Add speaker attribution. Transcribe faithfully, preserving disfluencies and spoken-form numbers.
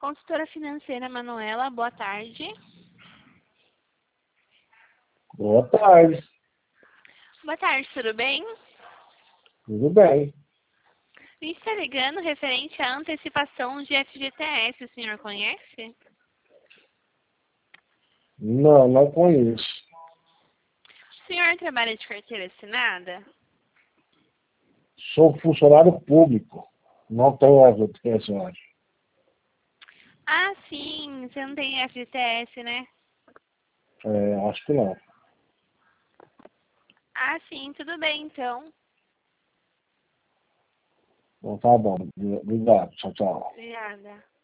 Speaker 1: Consultora financeira Manuela, boa tarde.
Speaker 2: Boa tarde.
Speaker 1: Boa tarde, tudo bem?
Speaker 2: Tudo bem.
Speaker 1: A gente está ligando referente à antecipação de F G T S, o senhor conhece?
Speaker 2: Não, não conheço.
Speaker 1: O senhor trabalha de carteira assinada?
Speaker 2: Sou funcionário público. Não tenho F G T S hoje.
Speaker 1: Ah, sim, você não tem F G T S, né?
Speaker 2: É, acho que não.
Speaker 1: Ah, sim, tudo bem, então.
Speaker 2: Então tá bom. Obrigado. Tchau, tchau.
Speaker 1: Obrigada.